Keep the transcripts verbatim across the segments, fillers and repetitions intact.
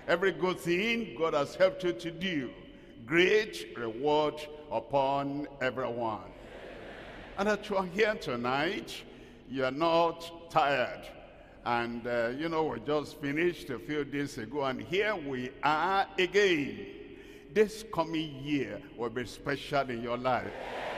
Every good thing God has helped you to do, great reward upon everyone. And that you are here tonight, you are not tired. And uh, you know, we just finished a few days ago, and here we are again. This coming year will be special in your life.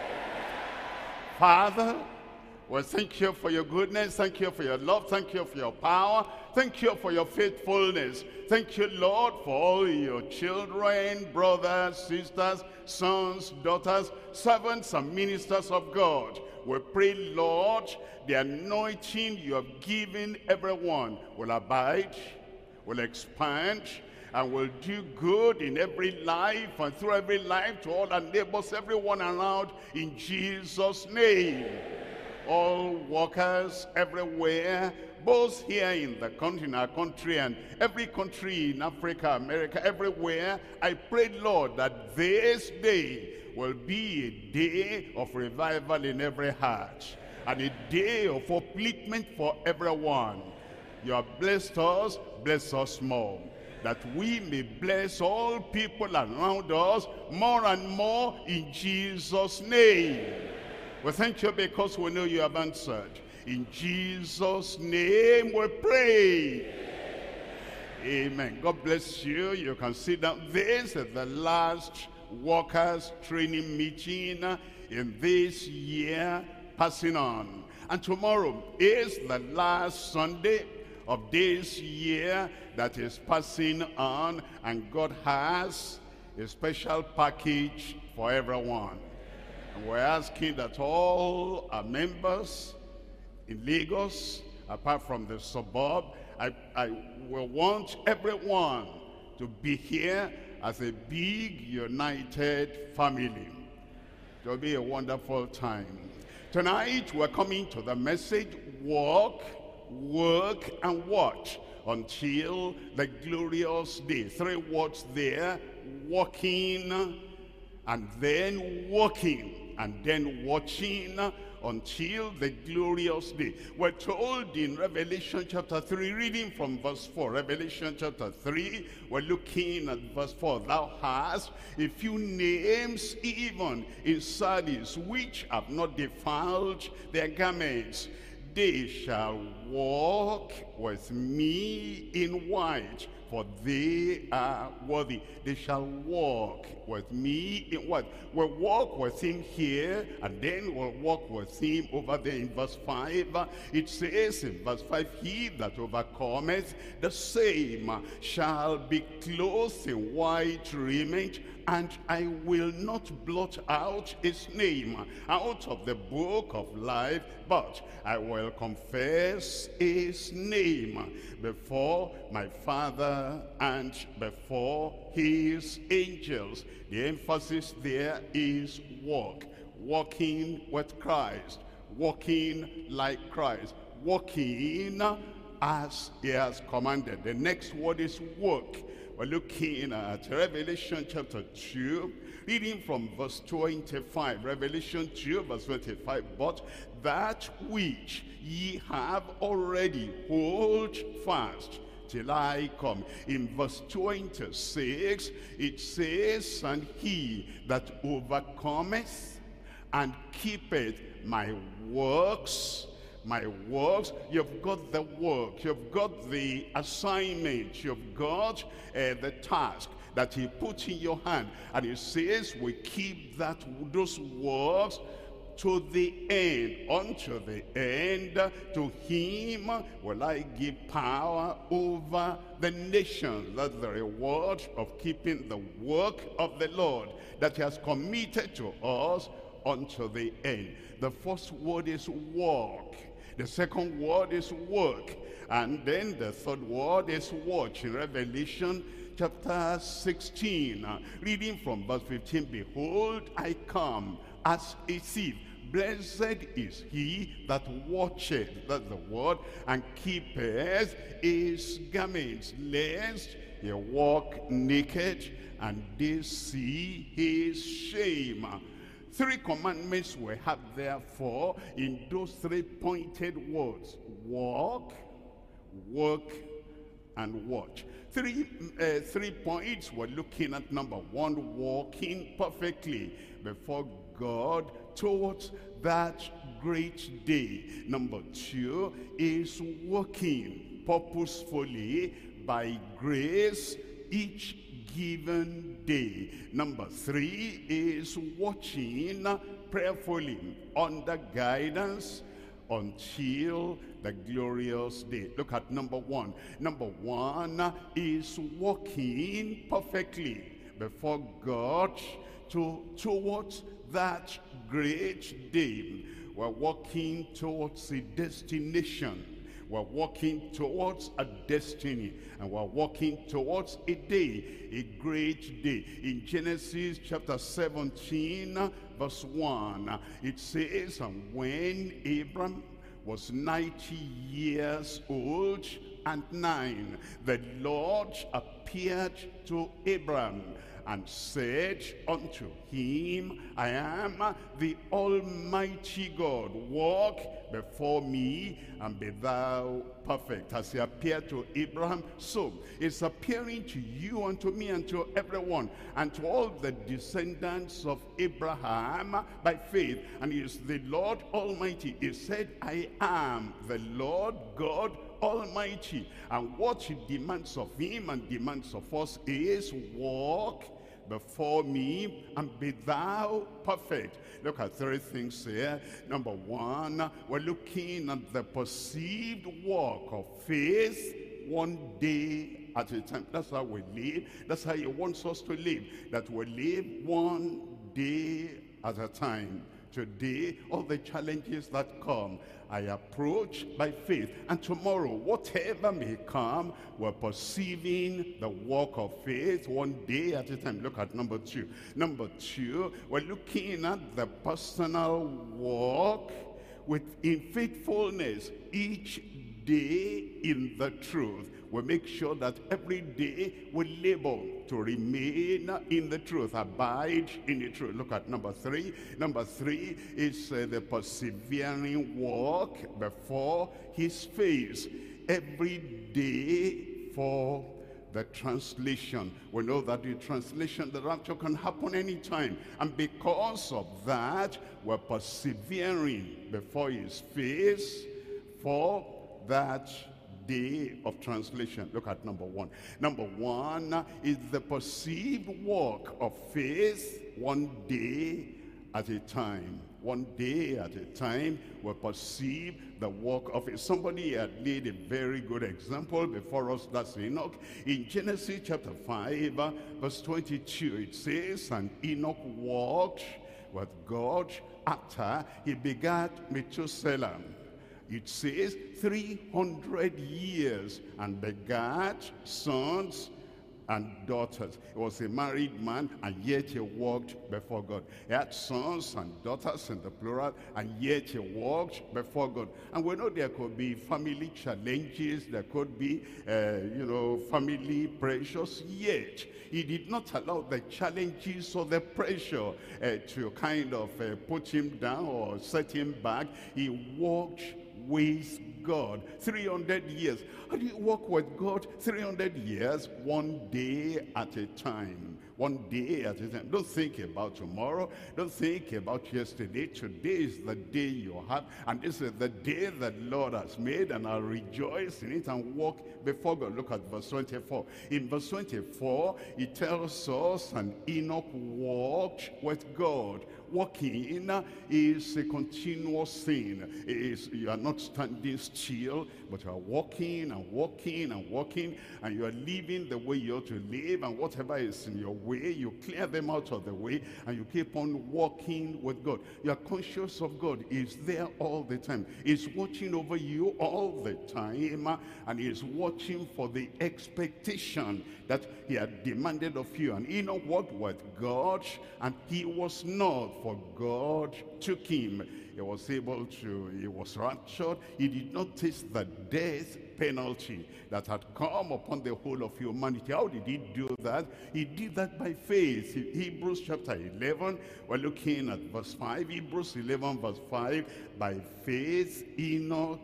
Father, well, thank you for your goodness, thank you for your love, thank you for your power, thank you for your faithfulness. Thank you, Lord, for all your children, brothers, sisters, sons, daughters, servants and ministers of God. We pray, Lord, the anointing you have given everyone will abide, will expand, and will do good in every life and through every life to all our neighbors, everyone around, in Jesus' name. All workers everywhere, both here in the country, in our country, and every country in Africa, America, everywhere, I pray, Lord, that this day will be a day of revival in every heart, and a day of upliftment for everyone. You have blessed us, bless us more, that we may bless all people around us more and more in Jesus' name. We thank you because we know you have answered. In Jesus' name we pray. Amen. God bless you. You can sit down. This is the last workers training meeting in this year passing on. And tomorrow is the last Sunday of this year that is passing on. And God has a special package for everyone. And we're asking that all our members in Lagos, apart from the suburb, I, I will want everyone to be here as a big, united family. It will be a wonderful time. Tonight, we're coming to the message, walk, work, and watch until the glorious day. Three words there, walking, and then walking, and then watching until the glorious day. We're told in Revelation chapter three, reading from verse four, Revelation chapter three, we're looking at verse four. Thou hast a few names even in Sardis, which have not defiled their garments. They shall walk with me in white, for they are worthy. They shall walk with me in what? We'll walk with him here, and then we'll walk with him over there in verse five. It says in verse five, he that overcometh, the same shall be clothed in white raiment, and I will not blot out his name out of the book of life, but I will confess his name before my Father and before his angels. The emphasis there is walk. Walking with Christ. Walking like Christ. Walking as he has commanded. The next word is work. We're looking at Revelation chapter two, reading from verse twenty-five. Revelation two, verse twenty-five. But that which ye have already, hold fast till I come. In verse twenty-six, it says, and he that overcometh and keepeth my works, my works, you've got the work, you've got the assignment, you've got uh, the task that he put in your hand, and he says we keep that, those works to the end. Unto the end, to him will I give power over the nations. That's the reward of keeping the work of the Lord that he has committed to us unto the end. The first word is walk. The second word is work. And then the third word is watch. In Revelation chapter sixteen, uh, reading from verse fifteen, behold, I come as a thief. Blessed is he that watcheth, that's the word, and keepeth his garments, lest he walk naked and they see his shame. Three commandments we have therefore in those three pointed words: walk, work, and watch. Three, uh, three points we're looking at. Number one, walking perfectly before God towards that great day. Number two is walking purposefully by grace each given day. Number three is watching prayerfully under guidance until the glorious day. Look at number one. Number one is walking perfectly before God to towards that great day. We're walking towards a destination. We're walking towards a destiny, and we're walking towards a day, a great day. In Genesis chapter seventeen, verse one, it says, and when Abram was ninety years old and nine, the Lord appeared to Abram and said unto him, I am the Almighty God. Walk before me and be thou perfect. As he appeared to Abraham, so it's appearing to you and to me and to everyone and to all the descendants of Abraham by faith. And he is the Lord Almighty. He said, I am the Lord God Almighty. And what he demands of him and demands of us is walk before me and be thou perfect. Look at three things here. Number one, we're looking at the perceived walk of faith one day at a time. That's how we live. That's how he wants us to live. That we live one day at a time. Today, all the challenges that come, I approach by faith. And tomorrow, whatever may come, we're perceiving the walk of faith one day at a time. Look at number two. Number two, we're looking at the personal walk with in faithfulness each day in the truth. We make sure that every day we labor to remain in the truth, abide in the truth. Look at number three. Number three is uh, the persevering walk before his face. Every day for the translation. We know that the translation, the rapture can happen anytime. And because of that, we're persevering before his face for that day of translation. Look at number one. Number one is the perceived walk of faith one day at a time. One day at a time, we perceive the walk of it. Somebody had laid a very good example before us. That's Enoch. In Genesis chapter five, verse twenty-two, it says, and Enoch walked with God after he begat Methuselah. It says three hundred years and begat sons and daughters. He was a married man, and yet he walked before God. He had sons and daughters in the plural, and yet he walked before God. And we know there could be family challenges, there could be, uh, you know, family pressures, yet he did not allow the challenges or the pressure uh, to kind of uh, put him down or set him back. He walked with God. three hundred years. How do you walk with God? three hundred years, one day at a time. One day at a time. Don't think about tomorrow. Don't think about yesterday. Today is the day you have. And this is the day that Lord has made. And I'll rejoice in it and walk before God. Look at verse twenty-four. In verse twenty-four, it tells us, and Enoch walked with God. Walking is a continuous thing. It is, you are not standing still, but you are walking and walking and walking, and you are living the way you ought to live, and whatever is in your way, you clear them out of the way, and you keep on walking with God. You are conscious of God. He's there all the time. He's watching over you all the time, and He's watching for the expectation that He had demanded of you. And Enoch walked with God, and he was not, for God took him. He was able to, he was raptured. He did not taste the death penalty that had come upon the whole of humanity. How did he do that? He did that by faith. In Hebrews chapter eleven, we're looking at verse five. Hebrews eleven verse five. By faith Enoch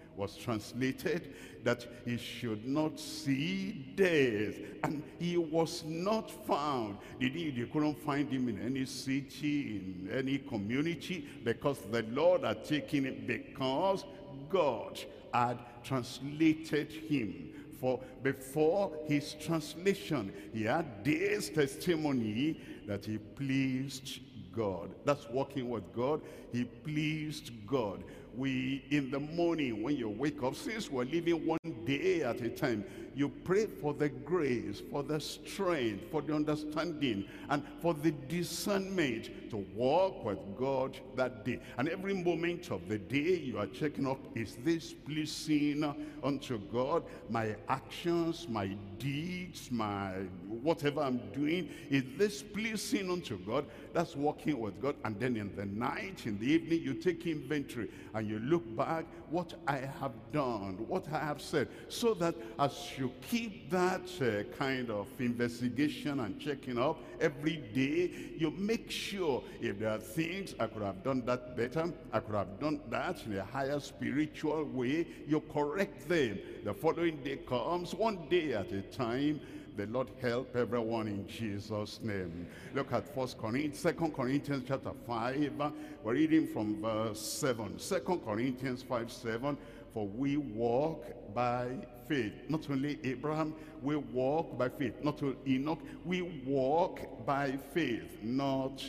was translated that he should not see death, and he was not found. They, didn't, they couldn't find him in any city, in any community, because the Lord had taken him, because God had translated him. For before his translation, he had this testimony that he pleased God. That's walking with God. He pleased God. We, in the morning, when you wake up, since we're living one day at a time, you pray for the grace, for the strength, for the understanding, and for the discernment to walk with God that day. And every moment of the day, you are checking up, is this pleasing unto God? My actions, my deeds, my whatever I'm doing, is this pleasing unto God? That's walking with God. And then in the night, in the evening, you take inventory and you look back, what I have done, what I have said, so that as you keep that uh, kind of investigation and checking up every day, you make sure if there are things, I could have done that better, I could have done that in a higher spiritual way, you correct them. The following day comes, one day at a time. The Lord help everyone in Jesus' name. Look at First Corinthians, Second Corinthians chapter five. We're reading from verse seven. Second Corinthians five, seven. For we walk by faith. Not only Abraham, we walk by faith. Not only Enoch, we walk by faith, not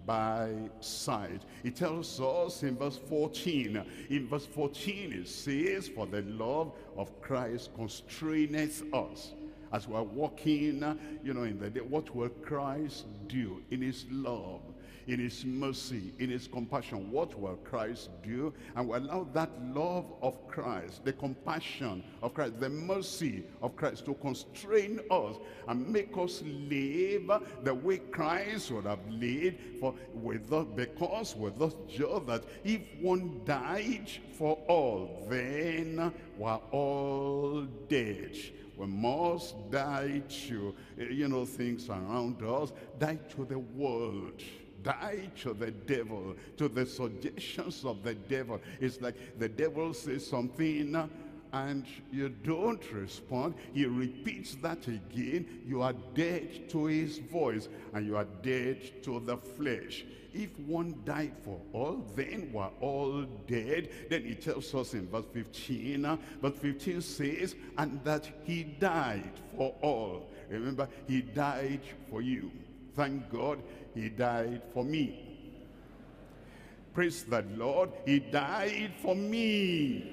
by sight. It tells us in verse fourteen. In verse fourteen it says, for the love of Christ constraineth us. As we're walking, you know, in the day, what will Christ do in his love, in his mercy, in his compassion? What will Christ do? And we allow that love of Christ, the compassion of Christ, the mercy of Christ to constrain us and make us live the way Christ would have lived, for with us, because with us just that if one died for all, then we're all dead. We must die to, you know, things around us, die to the world, die to the devil, to the suggestions of the devil. It's like the devil says something and you don't respond. He repeats that again. You are dead to his voice and you are dead to the flesh. If one died for all, then we're all dead. Then it tells us in verse fifteen, uh, verse fifteen says, and that he died for all. Remember, he died for you. Thank God, he died for me. Praise the Lord, he died for me.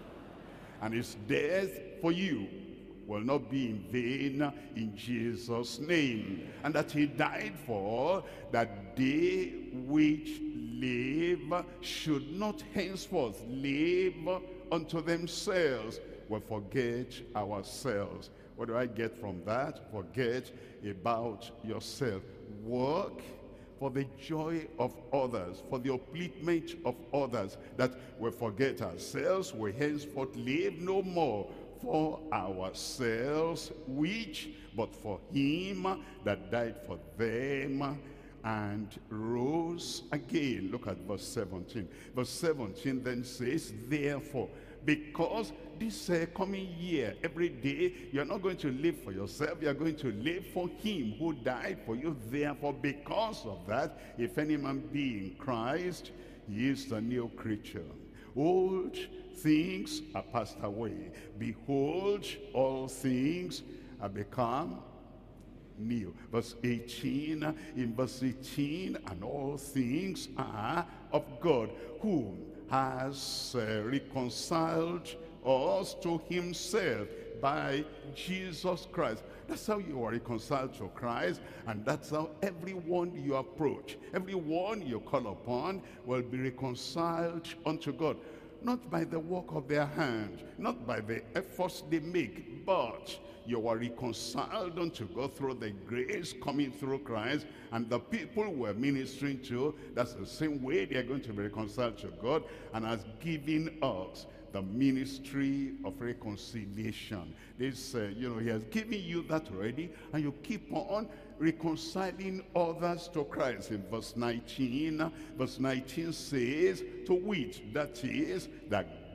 And his death for you will not be in vain in Jesus' name. And that he died for all, that they which live should not henceforth live unto themselves. We forget ourselves. What do I get from that? Forget about yourself. Work for the joy of others, for the upliftment of others, that we forget ourselves. We henceforth live no more for ourselves, which, but for him that died for them and rose again. Look at verse seventeen. Verse seventeen then says, therefore, because this uh, coming year, every day, you're not going to live for yourself, you're going to live for him who died for you. Therefore, because of that, if any man be in Christ, he is a new creature. Old things are passed away. Behold, all things are become new. Verse eighteen, in verse eighteen, and all things are of God, whom has uh, reconciled us to himself by Jesus Christ. That's how you are reconciled to Christ, and that's how everyone you approach, everyone you call upon will be reconciled unto God. Not by the work of their hand, not by the efforts they make, but you are reconciled unto God through the grace coming through Christ. And the people we're ministering to, that's the same way they're going to be reconciled to God, and has given us the ministry of reconciliation. This, uh, you know, he has given you that already, and you keep on reconciling others to Christ. In verse nineteen, verse nineteen says, to wit, that is, that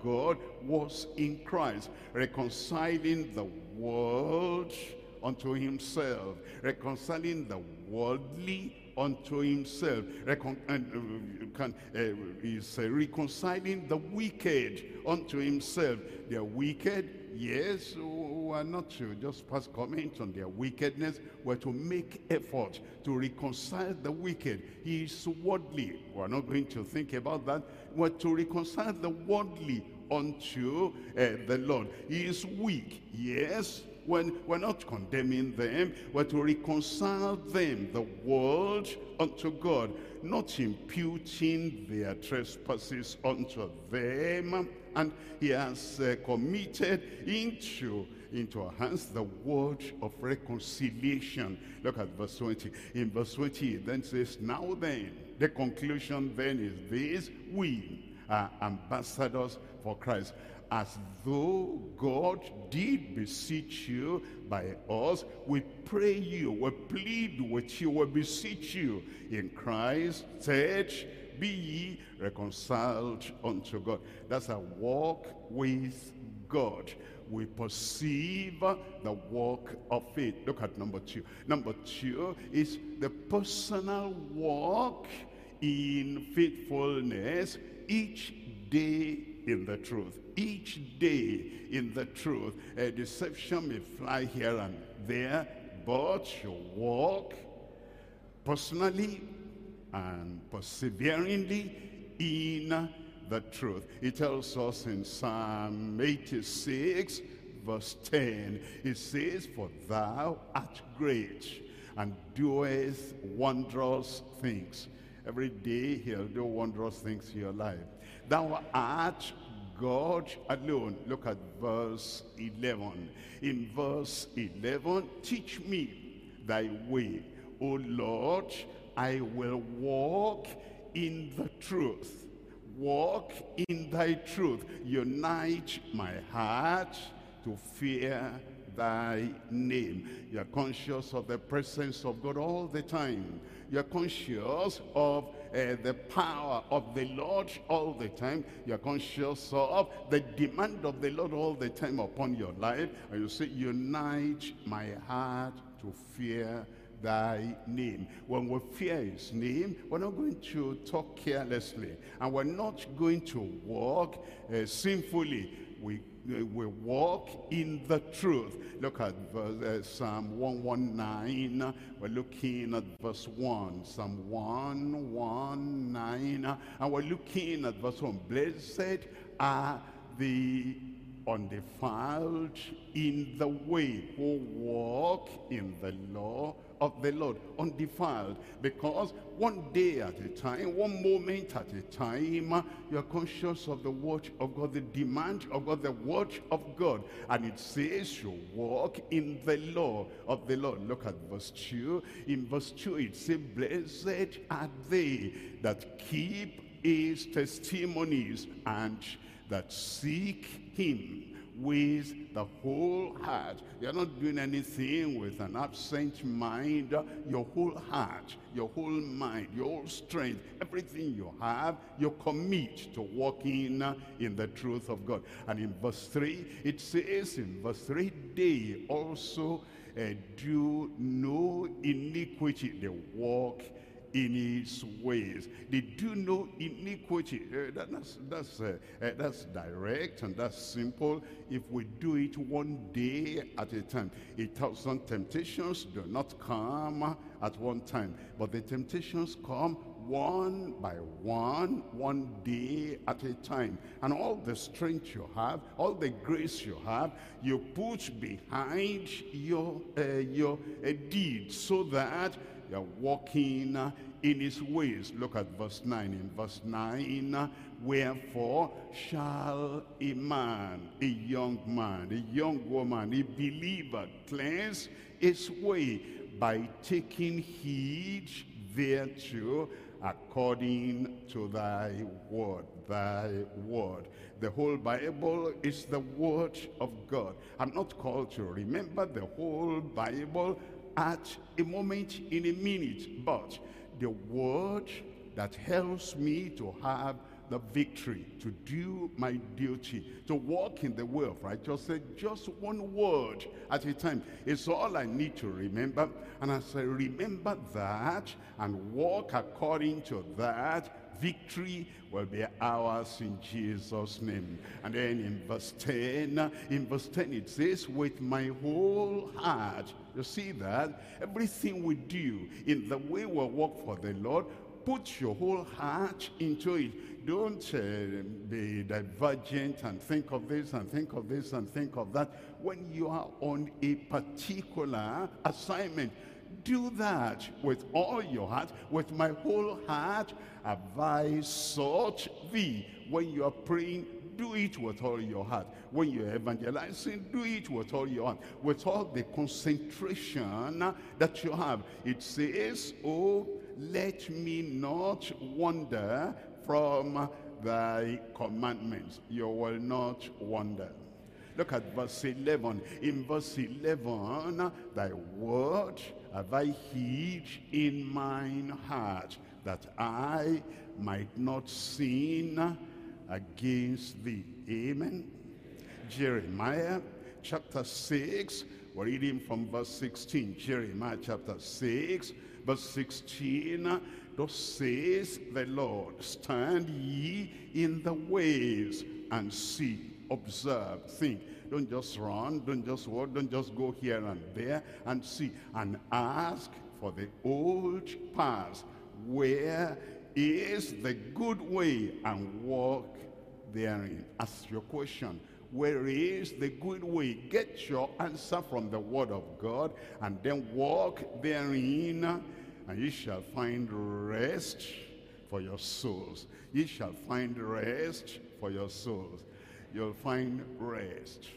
God was in Christ, reconciling the world unto himself, reconciling the worldly unto himself. Recon uh, can, uh, is uh, reconciling the wicked unto himself. They are wicked, yes, we are not to just pass comment on their wickedness. We're to make effort to reconcile the wicked. He is worldly. We're not going to think about that. We're to reconcile the worldly unto uh, the Lord. He is weak, yes. When we're not condemning them, we're to reconcile them, the world, unto God, not imputing their trespasses unto them. And he has uh, committed into, into our hands the word of reconciliation. Look at verse twenty. In verse twenty, it then says, now then, the conclusion then is this: we are ambassadors for Christ, as though God did beseech you by us. We pray you, we plead with you, we beseech you in Christ, said, be ye reconciled unto God. That's a walk with God. We perceive the walk of faith. Look at number two. Number two is the personal walk in faithfulness each day in the truth. Each day in the truth. A deception may fly here and there, but you walk personally and perseveringly in the truth. It tells us in Psalm eighty-six verse ten, it says, for thou art great and doest wondrous things. Every day he'll do wondrous things in your life. Thou art God alone. Look at verse eleven. In verse eleven, teach me thy way, O Lord, I will walk in the truth. Walk in thy truth. Unite my heart to fear thy name. You're conscious of the presence of God all the time. You're conscious of uh, the power of the Lord all the time. You're conscious of the demand of the Lord all the time upon your life. And you say, unite my heart to fear thy name. When we fear his name, we're not going to talk carelessly, and we're not going to walk uh, sinfully. We we walk in the truth. Look at verse, uh, Psalm one nineteen. We're looking at verse one. Psalm one nineteen. And we're looking at verse one. Blessed are the undefiled in the way who walk in the law of the Lord. Undefiled, because one day at a time, one moment at a time, you are conscious of the word of God, the demand of God, the word of God. And it says you walk in the law of the Lord. Look at verse two. In verse two it says, blessed are they that keep his testimonies and that seek him with the whole heart. You're not doing anything with an absent mind. Your whole heart, your whole mind, your whole strength, everything you have, you commit to walking in the truth of God. And in verse three, it says in verse three, they also uh, do no iniquity. They walk in his ways. They do no iniquity. Uh, that, that's, that's, uh, uh, that's direct and that's simple. If we do it one day at a time. A thousand temptations do not come at one time, but the temptations come one by one, one day at a time. And all the strength you have, all the grace you have, you put behind your, uh, your uh, deeds, so that you're walking uh, in his ways. Look at verse nine. In verse nine, uh, wherefore shall a man, a young man, a young woman, a believer cleanse his way by taking heed thereto according to thy word, thy word. The whole Bible is the word of God. I'm not called to remember the whole Bible at a moment, in a minute, but the word that helps me to have the victory, to do my duty, to walk in the way of righteousness, just one word at a time. It's all I need to remember. And as I remember that and walk according to that, victory will be ours in Jesus' name. And then in verse ten, in verse ten it says, with my whole heart. You see that? Everything we do in the way we walk for the Lord, put your whole heart into it. Don't uh, be divergent and think of this and think of this and think of that. When you are on a particular assignment, do that with all your heart. With my whole heart have I sought thee. When you are praying, do it with all your heart. When you're evangelizing, do it with all your heart. With all the concentration that you have. It says, oh, let me not wander from thy commandments. You will not wander. Look at verse eleven. In verse eleven, thy word have I hid in mine heart, that I might not sin against thee. Amen. Jeremiah chapter six, we're reading from verse sixteen. Jeremiah chapter six, verse sixteen. Thus says the Lord, stand ye in the ways and see, observe, think. Don't just run, don't just walk, don't just go here and there, and see, and ask for the old paths. Where is the good way, and walk therein? Ask your question. Where is the good way? Get your answer from the word of God, and then walk therein, and you shall find rest for your souls. You shall find rest for your souls. You'll find rest,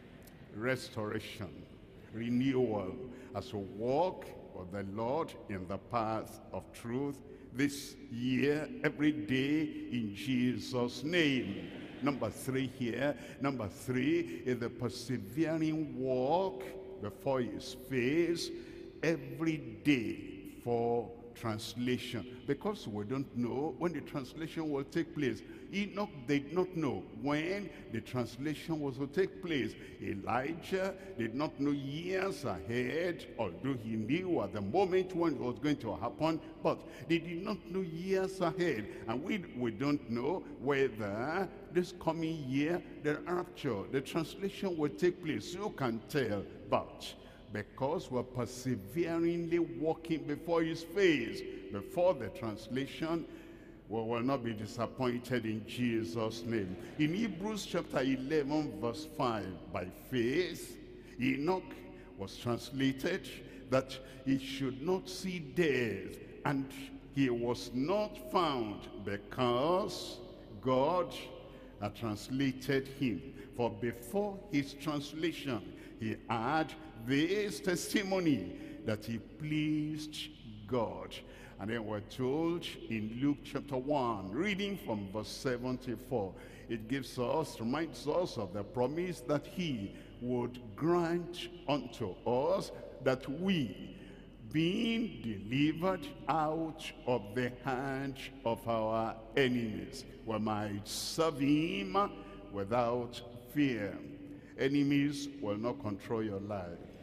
restoration, renewal as you walk with the Lord in the path of truth this year, every day, in Jesus' name. Number three here, number three is the persevering walk before his face every day for translation, because we don't know when the translation will take place. Enoch did not know when the translation was to take place. Elijah did not know years ahead, although he knew at the moment when it was going to happen, but they did not know years ahead. And we, we don't know whether this coming year, the rapture, the translation will take place. You can tell, but because we're perseveringly walking before his face, before the translation, we will not be disappointed in Jesus' name. In Hebrews chapter eleven, verse five, by faith, Enoch was translated that he should not see death, and he was not found because God had translated him. For before his translation, he had this testimony that he pleased God. And then we're told in Luke chapter one, reading from verse seventy-four, it gives us, reminds us of the promise that he would grant unto us that we, being delivered out of the hand of our enemies, we might serve him without fear. Enemies will not control your life,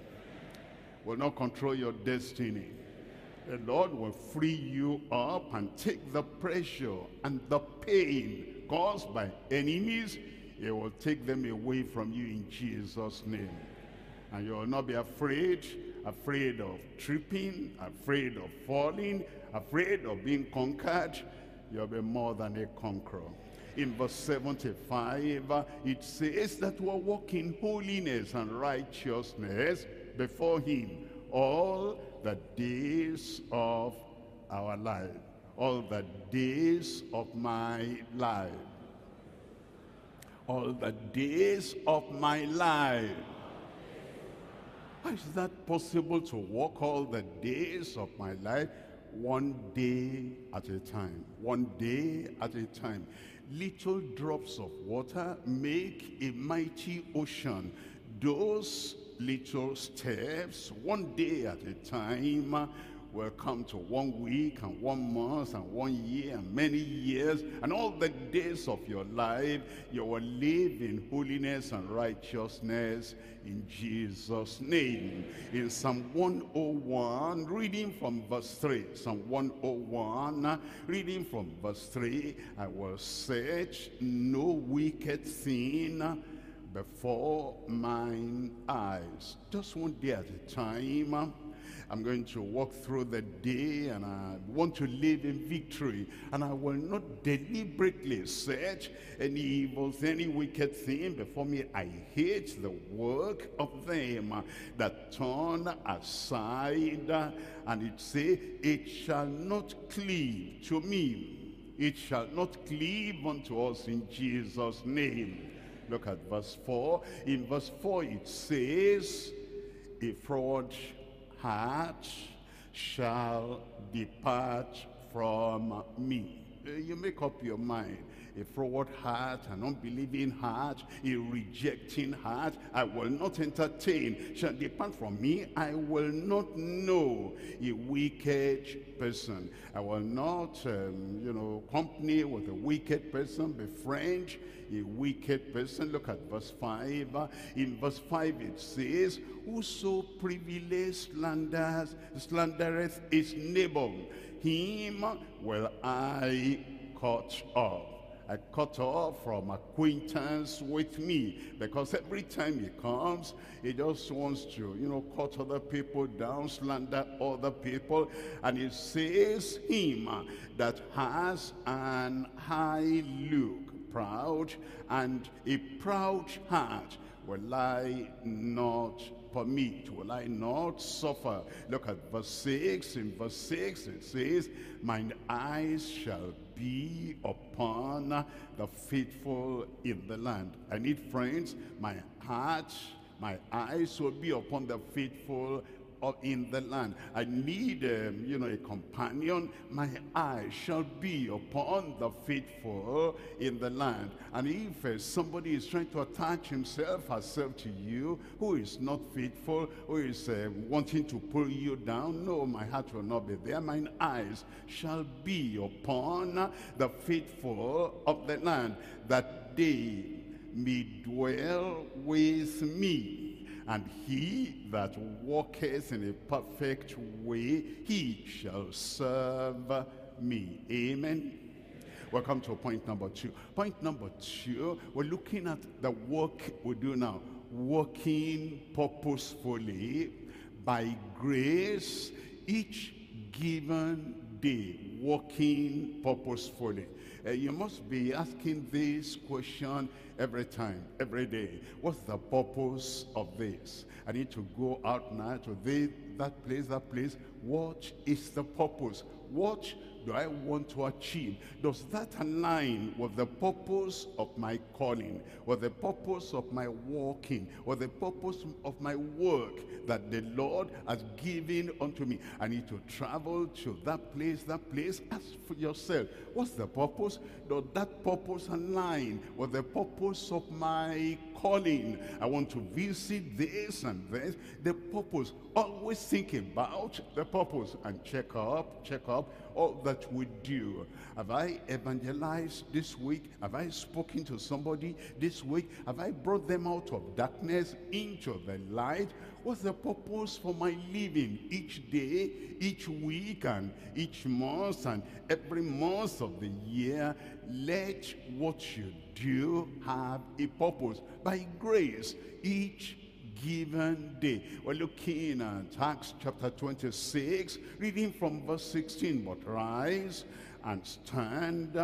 will not control your destiny. The Lord will free you up and take the pressure and the pain caused by enemies. He will take them away from you in Jesus' name. And you will not be afraid, afraid of tripping, afraid of falling, afraid of being conquered. You'll be more than a conqueror. In verse seventy-five, it says that we're walking holiness and righteousness before him all the days of our life, all the days of my life, all the days of my life. How is that possible, to walk all the days of my life? One day at a time, one day at a time. Little drops of water make a mighty ocean. Those little steps, one day at a time, will come to one week and one month and one year and many years, and all the days of your life you will live in holiness and righteousness in Jesus' name. In Psalm one oh one, reading from verse three, Psalm one oh one, reading from verse three, I will search no wicked thing before mine eyes. Just one day at a time. I'm going to walk through the day, and I want to live in victory, and I will not deliberately search any evil, any wicked thing before me. I hate the work of them that turn aside, and it say, it shall not cleave to me. It shall not cleave unto us in Jesus' name. Look at verse four. In verse four it says, a fraud heart shall depart from me. You make up your mind. A forward heart, an unbelieving heart, a rejecting heart, I will not entertain, shall depart from me. I will not know a wicked person. I will not, um, you know, company with a wicked person, befriend a wicked person. Look at verse five. In verse five it says, whoso privily slanders, slandereth his neighbor, him will I cut off. I cut off from acquaintance with me, because every time he comes, he just wants to, you know, cut other people down, slander other people. And it says, him that has an high look, proud, and a proud heart will I not permit, will I not suffer. Look at verse six. In verse six it says, mine eyes shall be upon the faithful in the land. I need friends. My heart, my eyes will be upon the faithful in the land. I need, um, you know, a companion. My eye shall be upon the faithful in the land. And if uh, somebody is trying to attach himself, herself to you, who is not faithful, who is uh, wanting to pull you down, no, my heart will not be there. Mine eyes shall be upon the faithful of the land, that they may dwell with me. And he that walketh in a perfect way, he shall serve me. Amen. Welcome to point number two. Point number two, we're looking at the work we do now. Working purposefully by grace each given day. Working purposefully. Uh, you must be asking this question every time, every day. What's the purpose of this? I need to go out now to this, that place, that place. What is the purpose? What do I want to achieve? Does that align with the purpose of my calling, with the purpose of my walking, with the purpose of my work that the Lord has given unto me? I need to travel to that place, that place. Ask for yourself, what's the purpose? Does that purpose align with the purpose of my calling? I want to visit this and this. The purpose. Always think about the purpose and check up, check up all that we do. Have I evangelized this week? Have I spoken to somebody this week? Have I brought them out of darkness into the light? What's the purpose for my living each day, each week, and each month, and every month of the year? Let what you do have a purpose. By grace, each given day. We're looking at Acts chapter twenty-six, reading from verse sixteen. But rise and stand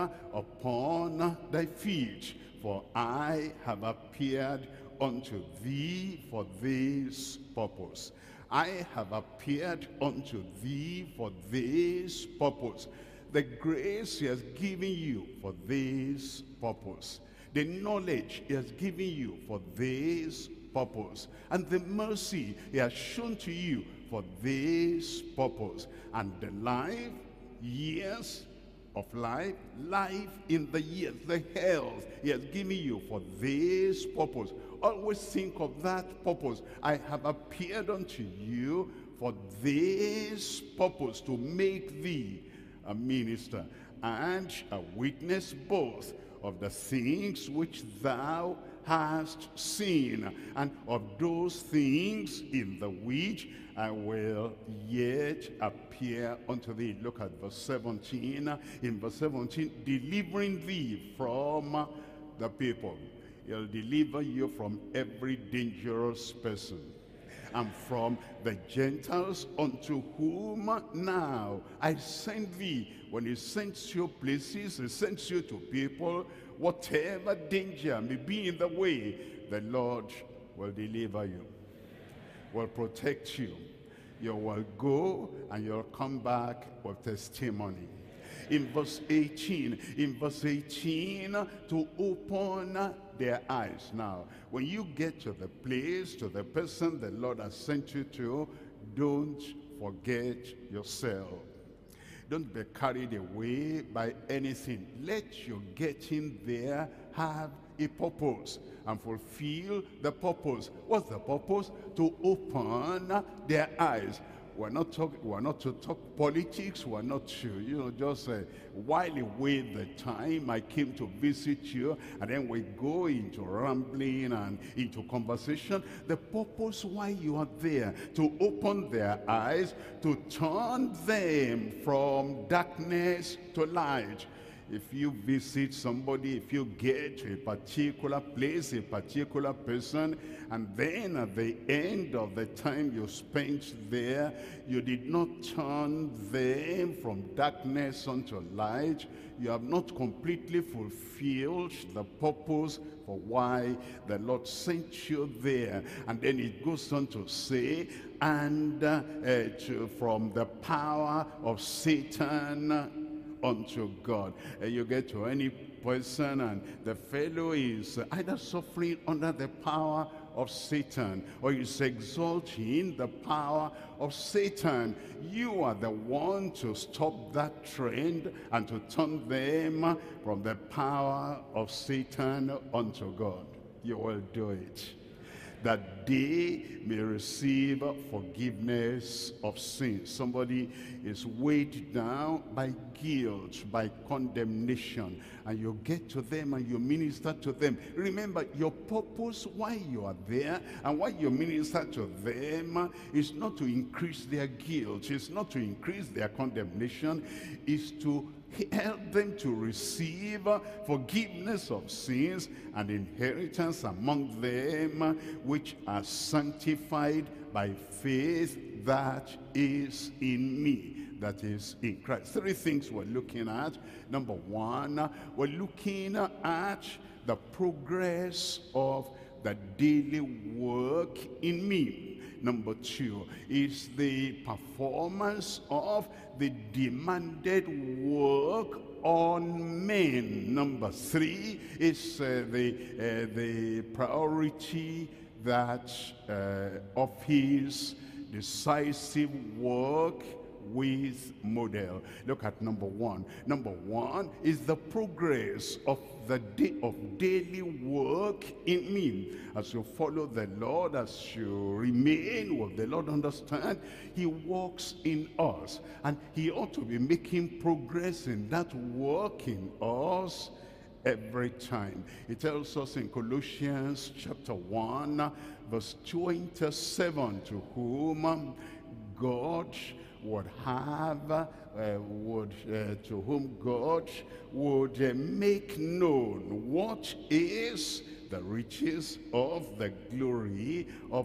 upon thy feet, for I have appeared unto thee for this purpose. I have appeared unto thee for this purpose. The grace he has given you for this purpose. The knowledge he has given you for this purpose. And the mercy he has shown to you for this purpose. And the life, years of life, life in the years, the health he has given you for this purpose. Always think of that purpose. I have appeared unto you for this purpose, to make thee a minister and a witness both of the things which thou hast seen, and of those things in the which I will yet appear unto thee. Look at verse seventeen. In verse seventeen, delivering thee from the people. He'll deliver you from every dangerous person, and from the Gentiles, unto whom now I send thee. When he sends you places, he sends you to people, whatever danger may be in the way, the Lord will deliver you, will protect you. You will go and you'll come back with testimony. In verse eighteen, in verse eighteen, to open their eyes. Now, when you get to the place, to the person the Lord has sent you to, don't forget yourself. Don't be carried away by anything. Let your getting there have a purpose and fulfill the purpose. What's the purpose? To open their eyes. We're not talking. We're not to talk politics. We're not to, you know, just uh, while away the time. I came to visit you, and then we go into rambling and into conversation. The purpose why you are there, to open their eyes, to turn them from darkness to light. If you visit somebody, if you get to a particular place, a particular person, and then at the end of the time you spent there, you did not turn them from darkness unto light, you have not completely fulfilled the purpose for why the Lord sent you there. And then it goes on to say, and uh, to, from the power of Satan unto God. Uh, you get to any person and the fellow is either suffering under the power of Satan or is exalting the power of Satan. You are the one to stop that trend and to turn them from the power of Satan unto God. You will do it, that they may receive forgiveness of sins. Somebody is weighed down by guilt, by condemnation, and you get to them and you minister to them. Remember, your purpose why you are there and why you minister to them is not to increase their guilt, it's not to increase their condemnation, is to help them to receive forgiveness of sins and inheritance among them which are sanctified by faith that is in me, that is in Christ. Three things we're looking at. Number one, we're looking at the progress of the daily work in me. Number two is the performance of the demanded work on men. Number three is uh, the, uh, the priority that uh, of his decisive work with model. Look at number one. Number one is the progress of the day of daily work in me. As you follow the Lord, as you remain with the Lord, understand he works in us, and he ought to be making progress in that work in us every time. It tells us in Colossians chapter one verse twenty-seven, to whom God would have, uh, would, uh, to whom God would uh, make known what is the riches of the glory of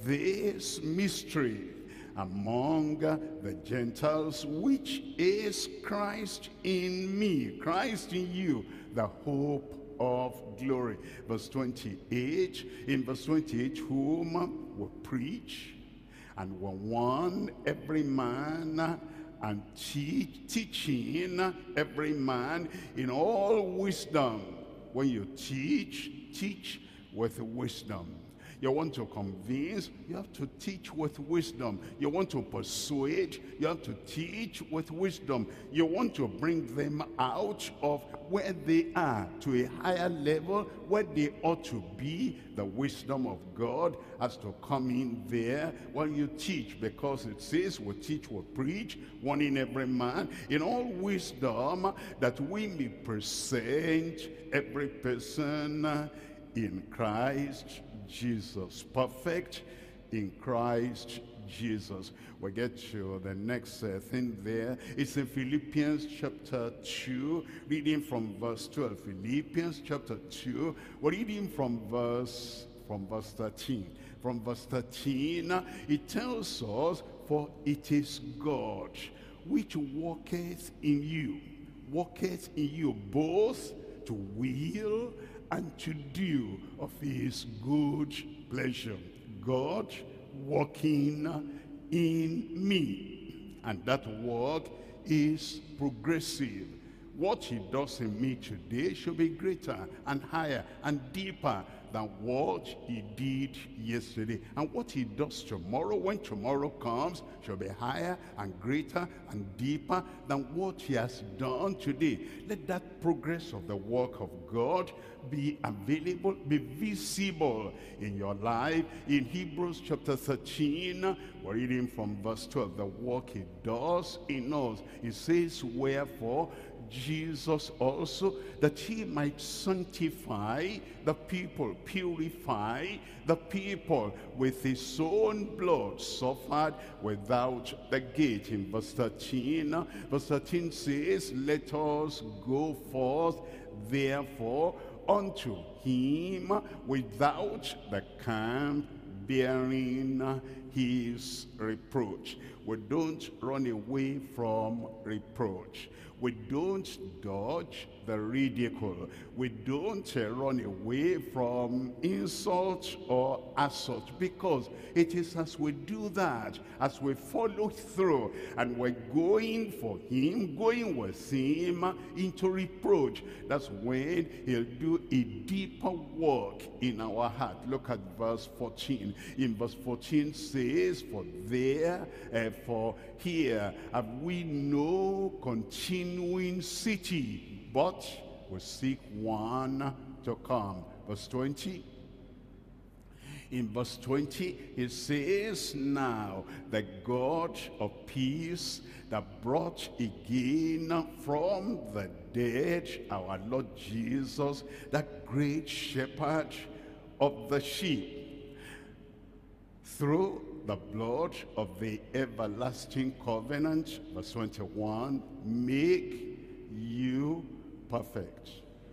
this mystery among the Gentiles, which is Christ in me, Christ in you, the hope of glory. Verse twenty-eight, in verse twenty-eight, whom will preach and will warn every man and teach, teaching every man in all wisdom. When you teach, teach with wisdom. You want to convince, you have to teach with wisdom. You want to persuade, you have to teach with wisdom. You want to bring them out of where they are to a higher level, where they ought to be. The wisdom of God has to come in there while you teach, because it says we teach, we preach, warning every man in all wisdom, that we may present every person in Christ Jesus, perfect in Christ Jesus. We get to the next uh, thing there. It's in Philippians chapter two, reading from verse twelve. Philippians chapter two, we're reading from verse from verse thirteen. From verse thirteen, it tells us, for it is God which worketh in you, worketh in you both to will and to do of his good pleasure. God working in me, and that work is progressive. What he does in me today should be greater and higher and deeper than what he did yesterday. And what he does tomorrow, when tomorrow comes, shall be higher and greater and deeper than what he has done today. Let that progress of the work of God be available, be visible in your life. In Hebrews chapter thirteen, we're reading from verse twelve, the work he does in us. It says, wherefore Jesus also, that he might sanctify the people, purify the people with his own blood, suffered without the gate. In verse thirteen, verse thirteen says, let us go forth therefore unto him without the camp, bearing his reproach. We don't run away from reproach. We don't dodge the ridicule. We don't uh, run away from insult or assault, because it is as we do that, as we follow through, and we're going for him, going with him into reproach, that's when he'll do a deeper work in our heart. Look at verse fourteen. In verse fourteen says, for there, uh, for here have we no continuing city, but we seek one to come. Verse twenty. In verse twenty, it says, now the God of peace, that brought again from the dead our Lord Jesus, that great shepherd of the sheep, through the blood of the everlasting covenant, verse twenty-one, make you perfect.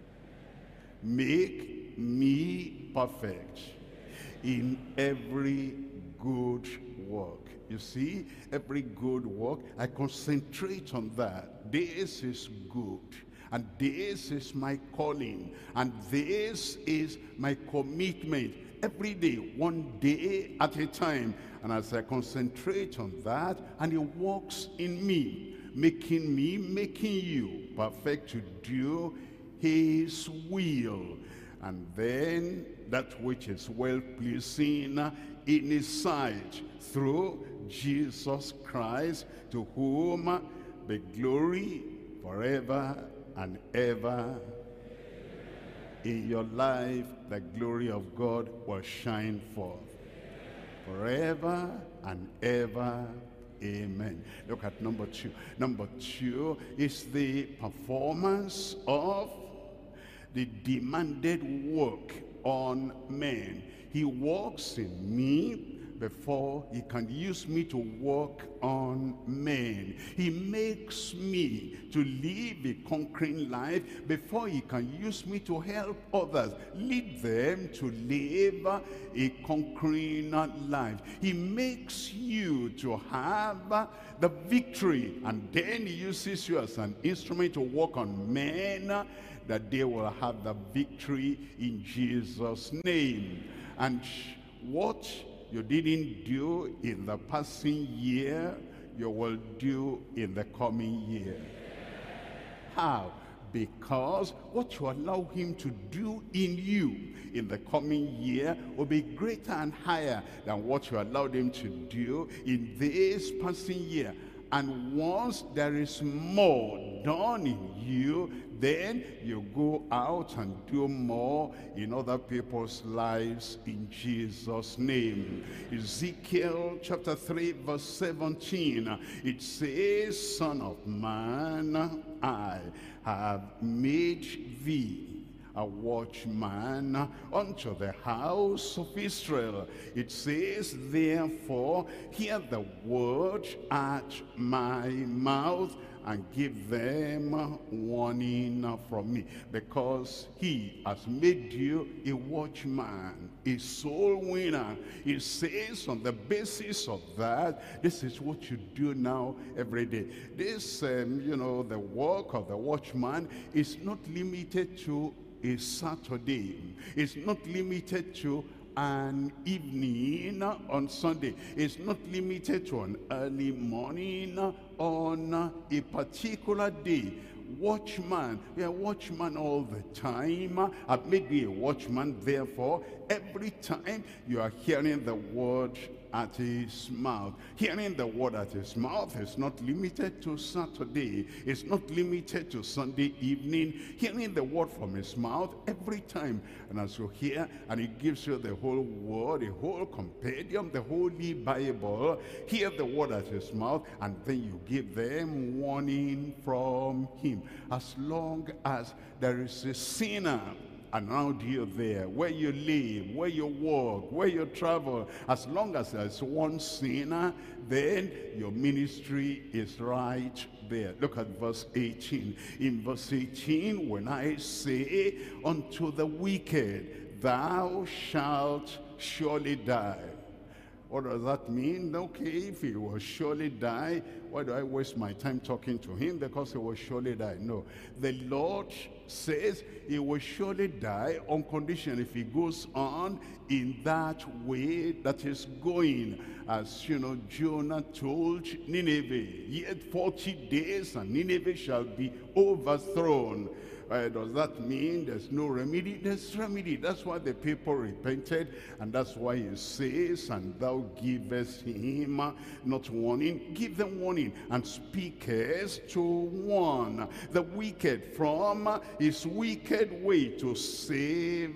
Make me perfect in every good work. You see, every good work, I concentrate on that. This is good, and this is my calling, and this is my commitment. Every day, one day at a time. And as I concentrate on that, and it works in me, making me, making you perfect to do his will. And then that which is well-pleasing in his sight, through Jesus Christ, to whom be glory forever and ever. In your life, the glory of God will shine forth forever and ever. Amen. Look at number two. Number two is the performance of the demanded work on men. He works in me before he can use me to work on men. He makes me to live a conquering life before he can use me to help others, lead them to live a conquering life. He makes you to have the victory, and then he uses you as an instrument to work on men, that they will have the victory in Jesus' name. And what you didn't do in the passing year, you will do in the coming year. How? because what you allow him to do in you in the coming year will be greater and higher than what you allowed him to do in this passing year. And once there is more done in you, then you go out and do more in other people's lives in Jesus' name. Ezekiel chapter three verse seventeen, it says, Son of man, I have made thee a watchman unto the house of Israel. It says, therefore, hear the word at my mouth, and give them warning from me, because he has made you a watchman, a soul winner. It says on the basis of that, this is what you do now every day. This, um, you know, the work of the watchman is not limited to a Saturday. It's not limited to an evening on Sunday. It's not limited to an early morning on a particular day. Watchman, we are watchman all the time. I've made you a watchman, therefore, every time you are hearing the word at his mouth. Hearing the word at his mouth is not limited to Saturday. It's not limited to Sunday evening. Hearing the word from his mouth every time. And as you hear, and he gives you the whole word, the whole compendium, the Holy Bible. Hear the word at his mouth, and then you give them warning from him. As long as there is a sinner around you there, where you live, where you walk, where you travel, as long as there's one sinner, then your ministry is right there. Look at verse eighteen. In verse eighteen, when I say unto the wicked, thou shalt surely die. What does that mean? Okay, if he will surely die, why do I waste my time talking to him? Because he will surely die. No. The Lord says he will surely die on condition if he goes on in that way that is going. As you know, Jonah told Nineveh, yet forty days and Nineveh shall be overthrown. Uh, does that mean there's no remedy? There's remedy. That's why the people repented, and that's why he says, and thou givest him not warning, give them warning, and speakest to warn the wicked from his wicked way, to save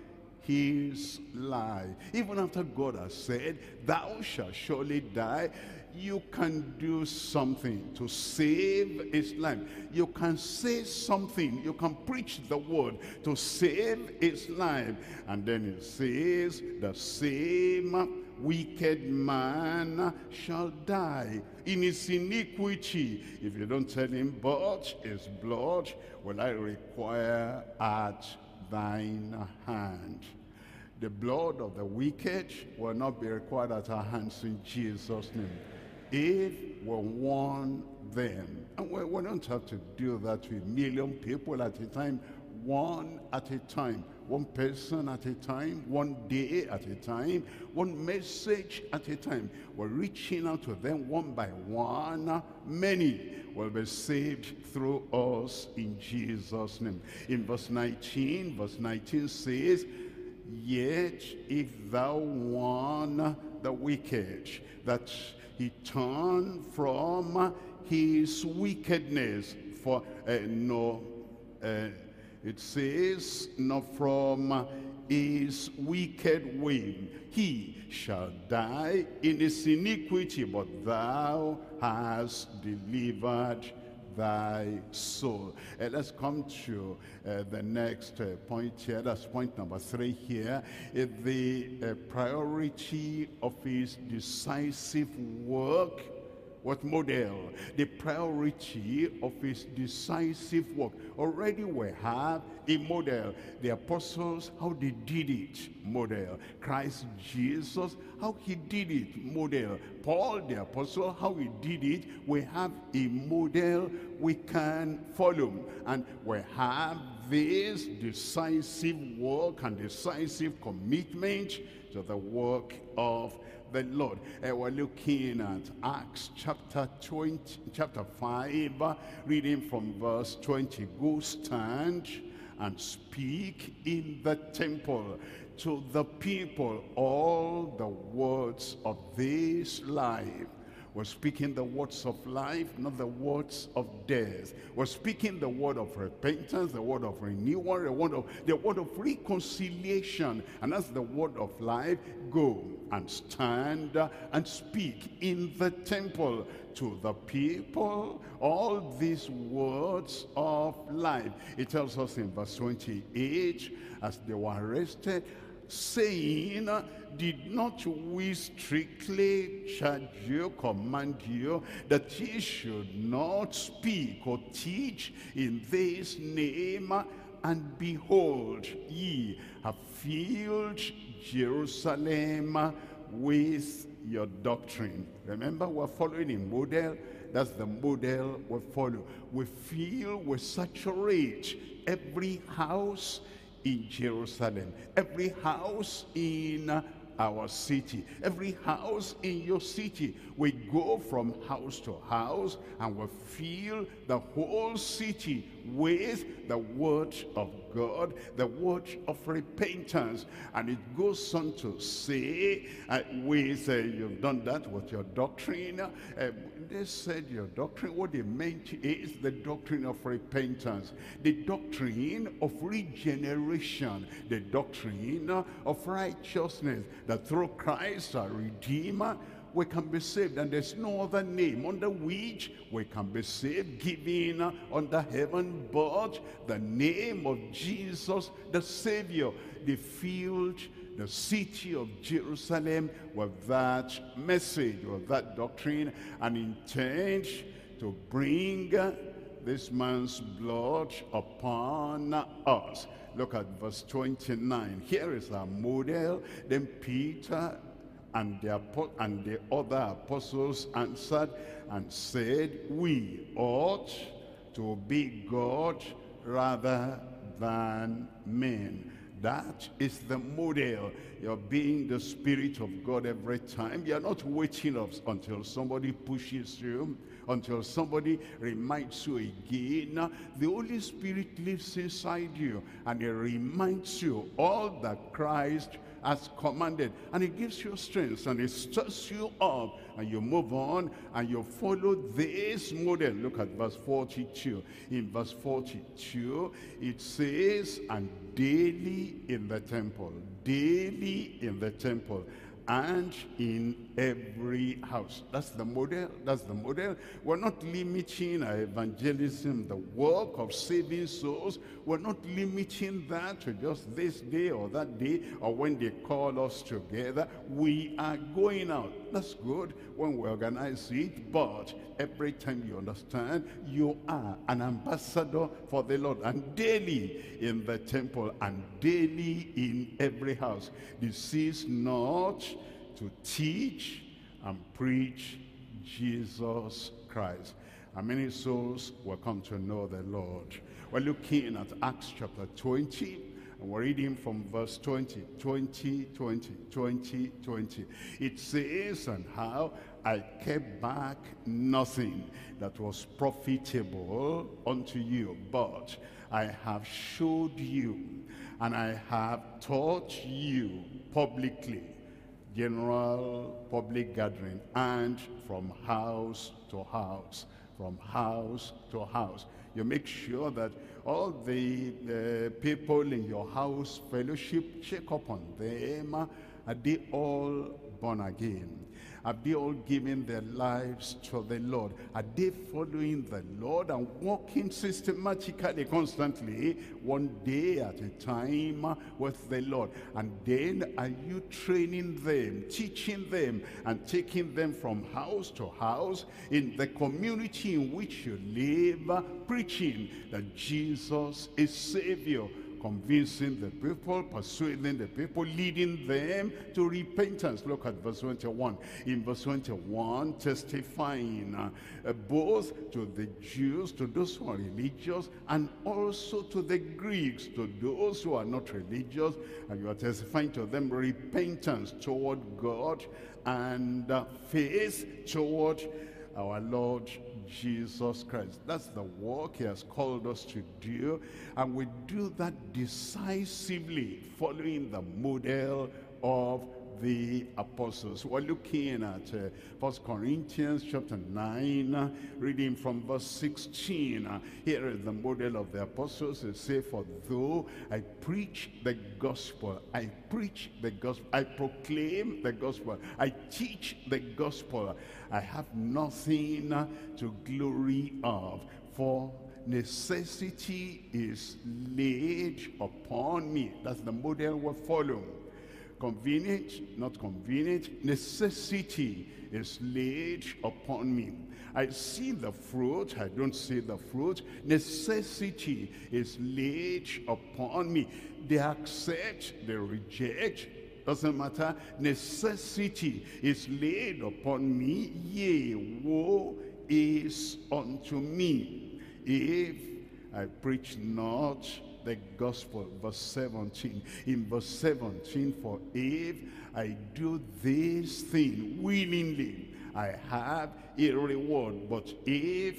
his life. Even after God has said, thou shalt surely die, you can do something to save his life. You can say something. You can preach the word to save his life. And then it says, the same wicked man shall die in his iniquity. If you don't tell him, but his blood will I require at thine hand. The blood of the wicked will not be required at our hands in Jesus' name, if we warn them. And we, we don't have to do that to a million people at a time, one at a time, one person at a time, one day at a time, one message at a time. We're reaching out to them one by one. Many will be saved through us in Jesus' name. In verse nineteen, verse nineteen says, yet if thou warn the wicked, that he turn from his wickedness, for uh, no, uh, it says, not from his wicked way, he shall die in his iniquity, but thou hast delivered thy soul. Uh, let's come to uh, the next uh, point here. That's point number three here. Uh, the uh, priority of his decisive work. What model? The priority of his decisive work. Already we have a model. The apostles, how they did it, model. Christ Jesus, how he did it, model. Paul the apostle, how he did it, we have a model we can follow. And we have this decisive work and decisive commitment to the work of the Lord. Uh, we're looking at Acts chapter twenty, chapter five, uh, reading from verse twenty. Go stand and speak in the temple to the people all the words of this life. We're speaking the words of life, not the words of death. We're speaking the word of repentance, the word of renewal, the word of, the word of reconciliation. And that's the word of life. Go and stand and speak in the temple to the people all these words of life. It tells us in verse twenty-eight, as they were arrested, saying, did not we strictly charge you, command you, that ye should not speak or teach in this name? And behold, ye have filled Jerusalem with your doctrine. Remember, we're following a model. That's the model we follow. We fill, we saturate every house in Jerusalem, every house in our city, every house in your city. We go from house to house and we fill the whole city with the word of God, the word of repentance. And it goes on to say, uh, with uh, you've done that with your doctrine. Uh, they said your doctrine, what they meant is the doctrine of repentance, the doctrine of regeneration, the doctrine of righteousness, that through Christ our Redeemer we can be saved, and there's no other name under which we can be saved, given under heaven, but the name of Jesus the Savior. They filled the city of Jerusalem with that message, with that doctrine, and intend to bring this man's blood upon us. Look at verse twenty-nine. Here is our model. Then Peter and the, and the other apostles answered and said, we ought to obey God rather than men. That is the model. You're being the Spirit of God every time. You're not waiting up until somebody pushes you, until somebody reminds you again. The Holy Spirit lives inside you, and it reminds you all that Christ has commanded, and it gives you strength, and it stirs you up, and you move on and you follow this model. Look at verse forty-two. In verse forty-two it says, and daily in the temple, daily in the temple, and in every house. That's the model. That's the model. We're not limiting our evangelism, the work of saving souls. We're not limiting that to just this day or that day or when they call us together. We are going out. That's good when we organize it, but every time you understand, you are an ambassador for the Lord, and daily in the temple and daily in every house. This is not to teach and preach Jesus Christ. And many souls will come to know the Lord. We're looking at Acts chapter twenty, and we're reading from verse twenty, twenty, twenty, twenty, twenty. It says, and how I kept back nothing that was profitable unto you, but I have showed you, and I have taught you publicly, general public gathering, and from house to house, from house to house. You make sure that all the uh, people in your house fellowship, check up on them. Are they all born again? Have they all given their lives to the Lord? Are they following the Lord and walking systematically, constantly, one day at a time with the Lord? And then are you training them, teaching them, and taking them from house to house in the community in which you live, preaching that Jesus is Savior, convincing the people, persuading the people, leading them to repentance. Look at verse twenty-one. In verse twenty-one, testifying uh, both to the Jews, to those who are religious, and also to the Greeks, to those who are not religious, and you are testifying to them repentance toward God and uh, faith toward our Lord Jesus Christ. That's the work he has called us to do, and we do that decisively following the model of the apostles. We're looking at uh, First Corinthians chapter nine, uh, reading from verse sixteen. Uh, here is the model of the apostles. They say, for though I preach the gospel, I preach the gospel, I proclaim the gospel, I teach the gospel, I have nothing uh, to glory of, for necessity is laid upon me. That's the model we're following. Convenient, not convenient, necessity is laid upon me. I see the fruit, I don't see the fruit. Necessity is laid upon me. They accept, they reject, doesn't matter. Necessity is laid upon me, yea, woe is unto me, if I preach not the gospel. Verse seventeen. In verse seventeen, for if I do this thing willingly, I have a reward. But if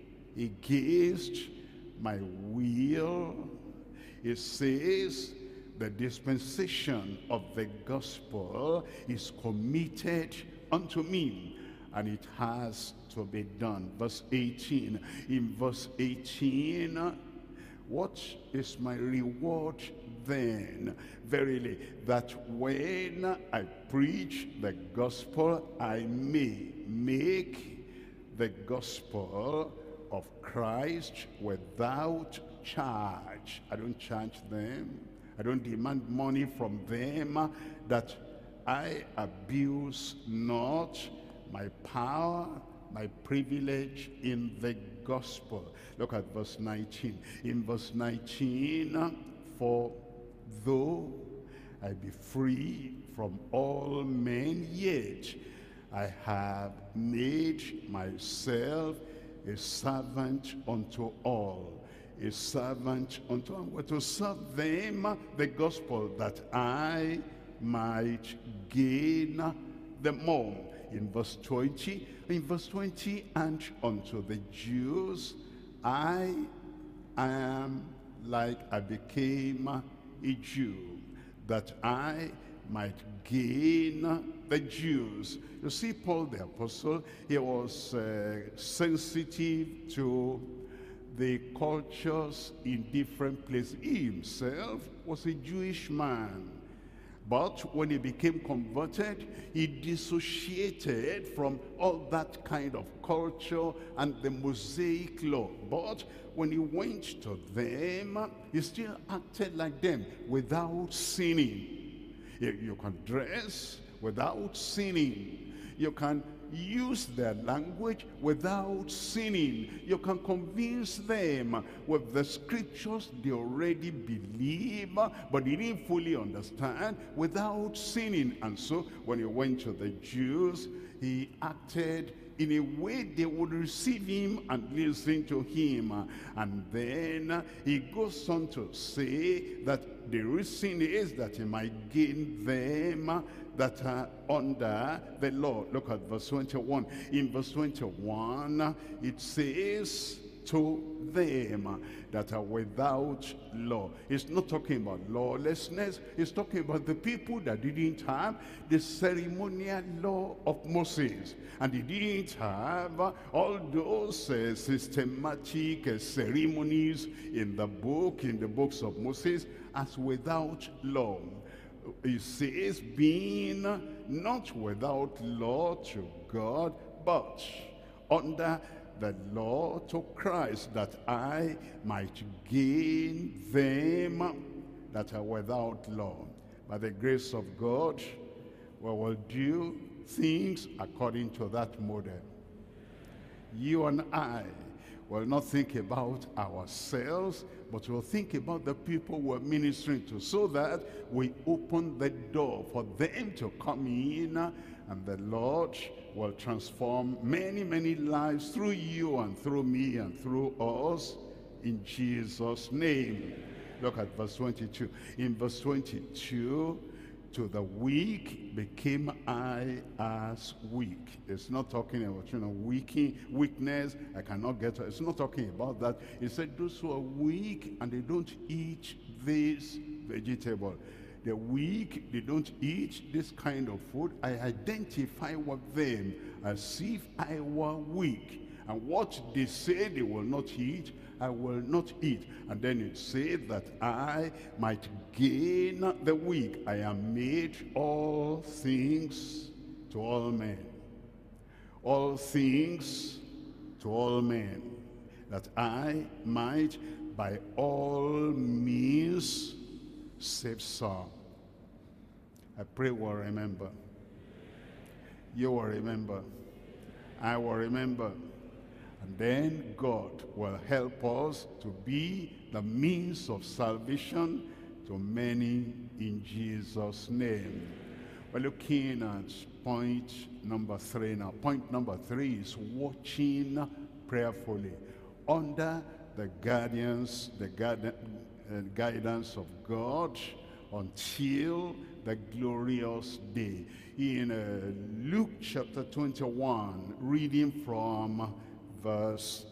against my will, it says the dispensation of the gospel is committed unto me, and it has to be done. Verse eighteen. In verse eighteen, what is my reward then? Verily, that when I preach the gospel, I may make the gospel of Christ without charge. I don't charge them. I don't demand money from them, that I abuse not my power, my privilege in the gospel. Look at verse nineteen. In verse nineteen, for though I be free from all men, yet I have made myself a servant unto all. A servant unto all. Well, to serve them the gospel, that I might gain the more. In verse twenty, in verse twenty, and unto the Jews I am like I became a Jew, that I might gain the Jews. You see, Paul the apostle, he was uh, sensitive to the cultures in different places. He himself was a Jewish man. But when he became converted, he dissociated from all that kind of culture and the Mosaic law. But when he went to them, he still acted like them without sinning. You can dress without sinning. You can use their language without sinning. You can convince them with the scriptures they already believe, but they didn't fully understand, without sinning. And so when he went to the Jews, he acted in a way they would receive him and listen to him. And then he goes on to say that the reason is that he might gain them that are under the law. Look at verse twenty-one. In verse twenty-one, it says, to them that are without law. It's not talking about lawlessness. It's talking about the people that didn't have the ceremonial law of Moses. And they didn't have all those uh, systematic uh, ceremonies in the book, in the books of Moses, as without law. It says, being not without law to God, but under the law to Christ, that I might gain them that are without law. By the grace of God, we will do things according to that model. You and I We'll not think about ourselves, but we'll think about the people we're ministering to, so that we open the door for them to come in, and the Lord will transform many, many lives through you and through me and through us, in Jesus' name. Look at verse twenty-two. In verse twenty-two, to the weak became I as weak. It's not talking about, you know, weak, weakness. I cannot get it. It's not talking about that. It said those who are weak and they don't eat this vegetable. They're weak, they don't eat this kind of food. I identify with them as if I were weak. And what they say they will not eat, I will not eat. And then it said that I might gain the weak. I am made all things to all men. All things to all men. That I might by all means save some. I pray we'll remember. You will remember. I will remember. And then God will help us to be the means of salvation to many in Jesus' name. We're looking at point number three now. Point number three is watching prayerfully under the guidance, the guide, uh, guidance of God until the glorious day. In uh, Luke chapter twenty-one, reading from verse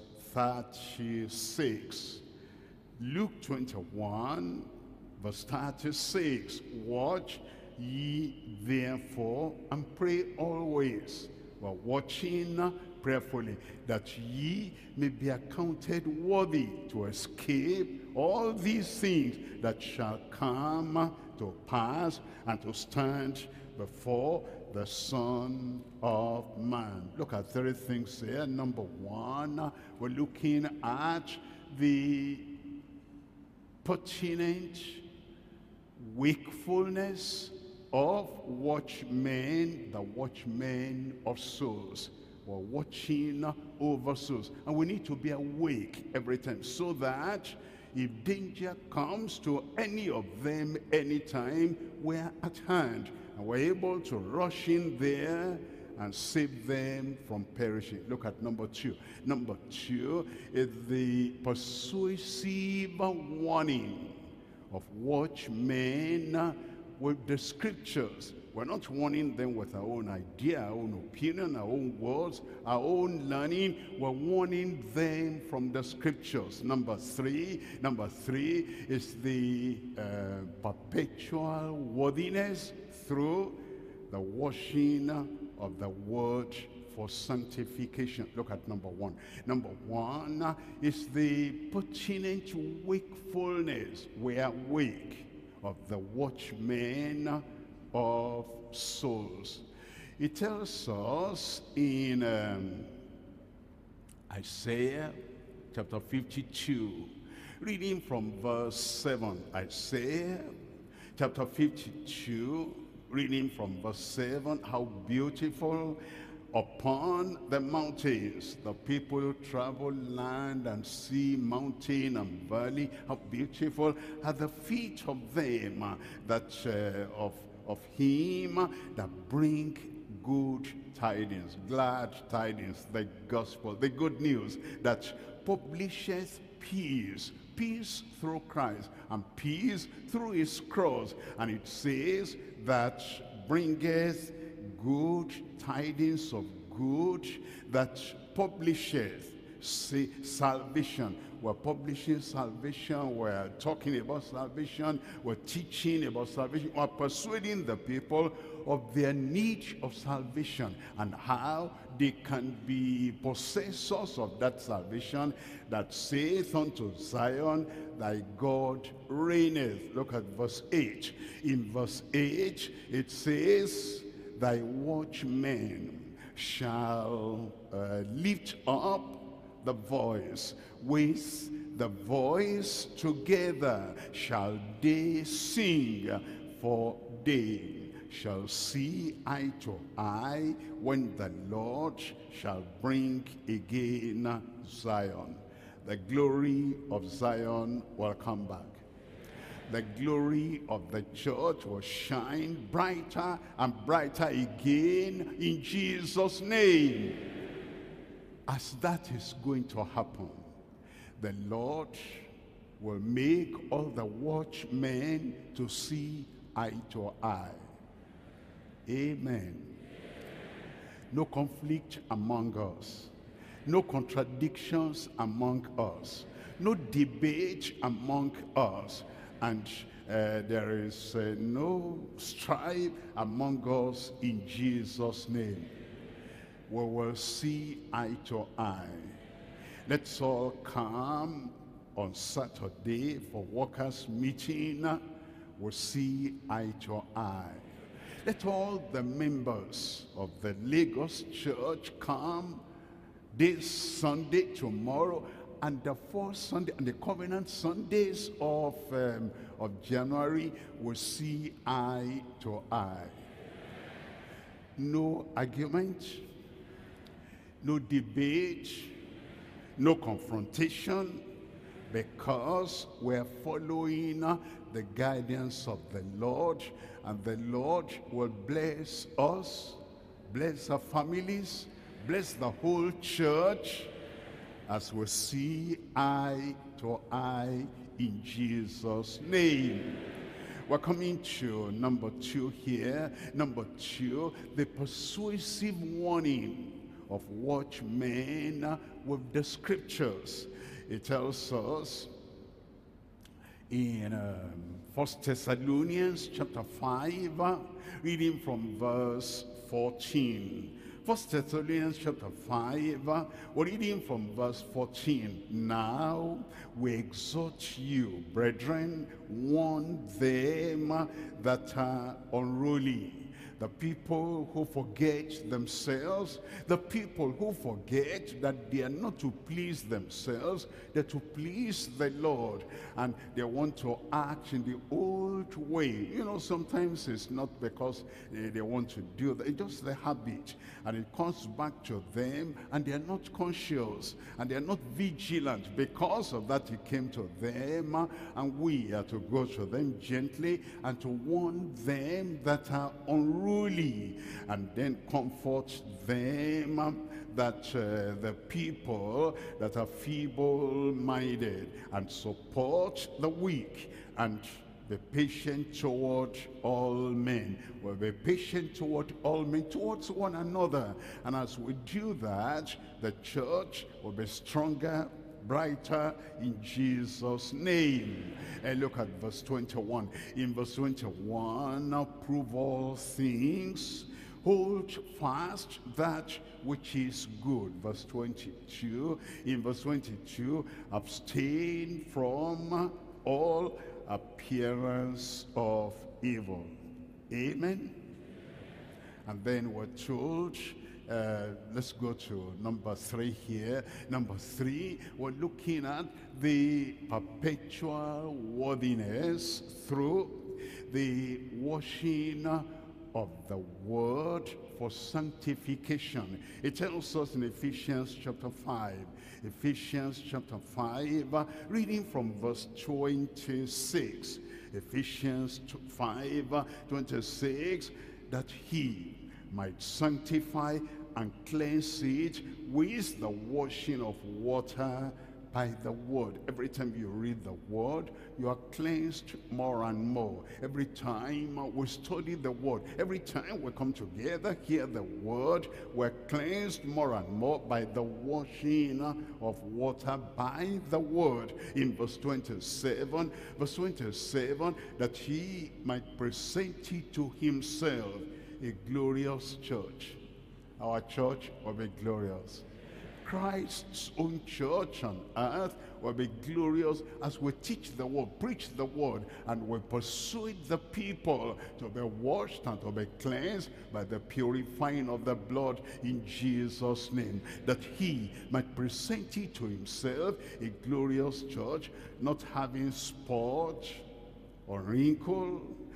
thirty-six. Luke twenty-one, verse thirty-six. Watch ye therefore and pray always. While watching prayerfully, that ye may be accounted worthy to escape all these things that shall come to pass and to stand before the Son of Man. Look at three things here. Number one, we're looking at the pertinent wakefulness of watchmen, the watchmen of souls. We're watching over souls. And we need to be awake every time, so that if danger comes to any of them anytime, we're at hand. And we're able to rush in there and save them from perishing. Look at number two. Number two is the persuasive warning of watchmen with the scriptures. We're not warning them with our own idea, our own opinion, our own words, our own learning. We're warning them from the scriptures. Number three, number three is the uh, perpetual worthiness through the washing of the word for sanctification. Look at number one. Number one is the pertinent wakefulness. We are awake of the watchmen of souls. It tells us in um, Isaiah chapter fifty-two, reading from verse seven. Isaiah chapter fifty-two, reading from verse seven. How beautiful upon the mountains the people travel land and sea, mountain and valley. How beautiful are the feet of them uh, that uh, of of him that bring good tidings, glad tidings, the gospel, the good news that publisheth peace, peace through Christ and peace through his cross. And it says that bringeth good tidings of good, that publisheth say, salvation. We're publishing salvation, we're talking about salvation, we're teaching about salvation, we're persuading the people of their need of salvation and how they can be possessors of that salvation that saith unto Zion, thy God reigneth. Look at verse eight. In verse eight, it says, thy watchmen shall uh, lift up the voice. With the voice together shall they sing, for they shall see eye to eye when the Lord shall bring again Zion. The glory of Zion will come back. The glory of the church will shine brighter and brighter again in Jesus' name. As that is going to happen, the Lord will make all the watchmen to see eye to eye. Amen. No conflict among us. No contradictions among us. No debate among us. And uh, there is uh, no strife among us in Jesus' name. We will see eye to eye. Let's all come on Saturday for workers' meeting. We'll see eye to eye. Let all the members of the Lagos Church come this Sunday, tomorrow, and the fourth Sunday, and the covenant Sundays of, um, of January, will see eye to eye. No argument, no debate, no confrontation, because we're following the guidance of the Lord, and the Lord will bless us, bless our families, bless the whole church, as we see eye to eye in Jesus' name. We're coming to number two here. Number two, the persuasive warning of watchmen with the scriptures. It tells us in um, First Thessalonians chapter five, uh, reading from verse fourteen. First Thessalonians chapter five, uh, we're reading from verse fourteen. Now we exhort you, brethren, warn them that are unruly, the people who forget themselves, the people who forget that they are not to please themselves, they're to please the Lord, and they want to act in the old way. You know, sometimes it's not because uh, they want to do that, it's just the habit, and it comes back to them, and they are not conscious, and they are not vigilant. Because of that, it came to them, and we are to go to them gently and to warn them that are unruly, and then comfort them that uh, the people that are feeble-minded, and support the weak, and be patient toward all men. We'll be patient toward all men, towards one another. And as we do that, the church will be stronger, brighter in Jesus' name. And look at verse twenty-one. In verse twenty-one, prove all things, hold fast that which is good. Verse twenty-two. In verse twenty-two, abstain from all appearance of evil. Amen. And then we're told, uh, let's go to number three here. Number three, we're looking at the perpetual worthiness through the washing of the word for sanctification. It tells us in Ephesians chapter five. Ephesians chapter five, uh, reading from verse twenty-six. Ephesians five, twenty-six, that he might sanctify and cleanse it with the washing of water by the word. Every time you read the word, you are cleansed more and more. Every time we study the word, every time we come together, hear the word, we're cleansed more and more by the washing of water by the word. In verse twenty-seven, verse twenty-seven, that he might present it to himself a glorious church. Our church will be glorious. Christ's own church on earth will be glorious as we teach the word, preach the word, and we persuade the people to be washed and to be cleansed by the purifying of the blood in Jesus' name, that he might present it to himself a glorious church, not having spot or wrinkle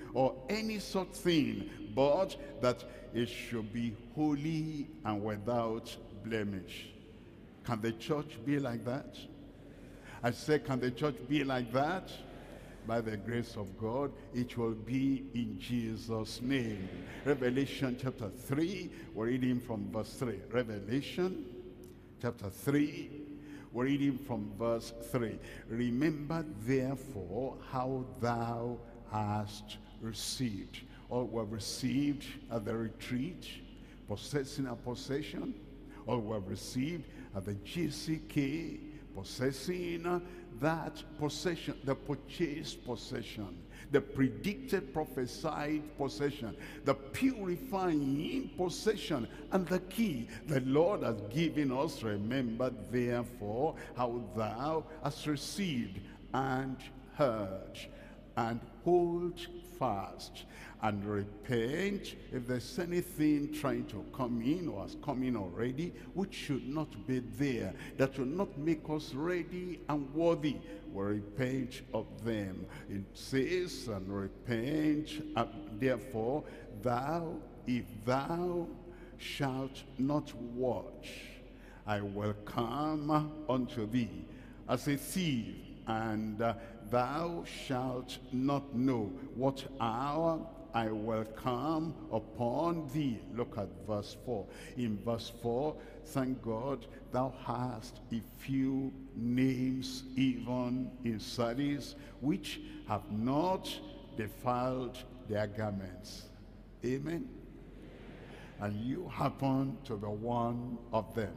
or any such thing, but that it should be holy and without blemish. Can the church be like that? I say, can the church be like that? By the grace of God, it will be in Jesus' name. Revelation chapter three, we're reading from verse three. Revelation chapter three, we're reading from verse three. Remember therefore how thou hast received. All were received at the retreat, possessing a possession. All were received at the G C K, possessing that possession, the purchased possession, the predicted, prophesied possession, the purifying possession, and the key the Lord has given us. Remember therefore how thou hast received and heard, and hold fast and repent. If there's anything trying to come in or has come in already which should not be there, that will not make us ready and worthy, we repent of them. It says, and repent, and therefore thou, if thou shalt not watch, I will come unto thee as a thief, and uh, thou shalt not know what hour I will come upon thee. Look at verse four. In verse four, thank God thou hast a few names even in Sardis, which have not defiled their garments. Amen. And you happen to be one of them.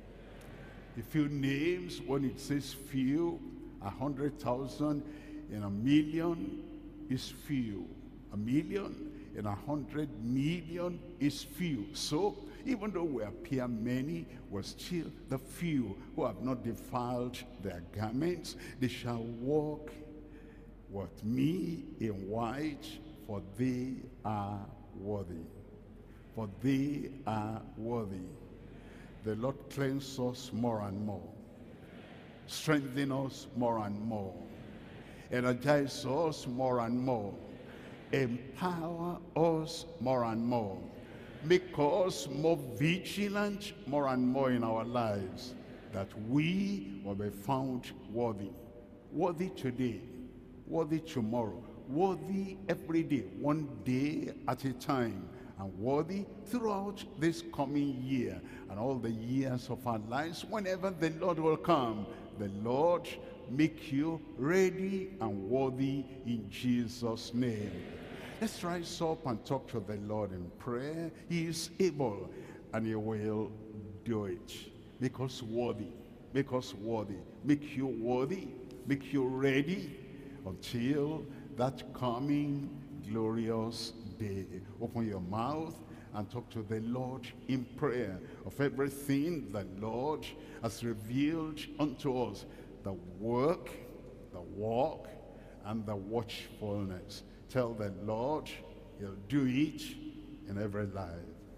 A few names, when it says few, a hundred thousand in a million is few. A million in a hundred million is few. So even though we appear many, we're still the few who have not defiled their garments. They shall walk with me in white, for they are worthy. For they are worthy. The Lord cleanse us more and more, strengthen us more and more, energize us more and more, empower us more and more, make us more vigilant more and more in our lives, that we will be found worthy. Worthy today, worthy tomorrow, worthy every day, one day at a time, and worthy throughout this coming year and all the years of our lives. Whenever the Lord will come, the Lord make you ready and worthy in Jesus' name. Let's rise up and talk to the Lord in prayer. He is able and he will do it. Make us worthy, make us worthy, make you worthy, make you ready until that coming glorious day. Open your mouth and talk to the Lord in prayer of everything the Lord has revealed unto us, the work, the walk, and the watchfulness. Tell the Lord he'll do it in every life.